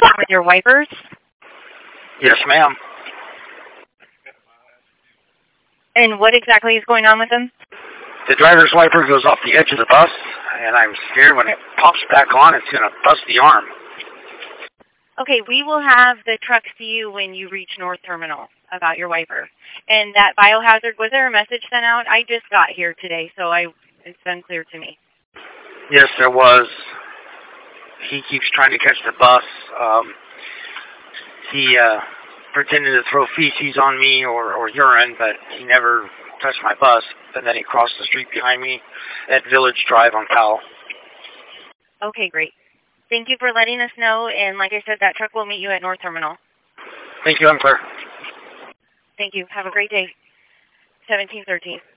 with your wipers? Yes, ma'am. And what exactly is going on with them? The driver's wiper goes off the edge of the bus, and I'm scared when it pops back on, it's going to bust the arm. Okay, we will have the truck see you when you reach North Terminal about your wiper. And that biohazard, was there a message sent out? I just got here today, so it's unclear to me. Yes, there was. He keeps trying to catch the bus. He pretended to throw feces on me or urine, but he never touched my bus. And then he crossed the street behind me at Village Drive on Powell. Okay, great. Thank you for letting us know, and like I said, that truck will meet you at North Terminal. Thank you, I'm clear. Thank you. Have a great day. 1713.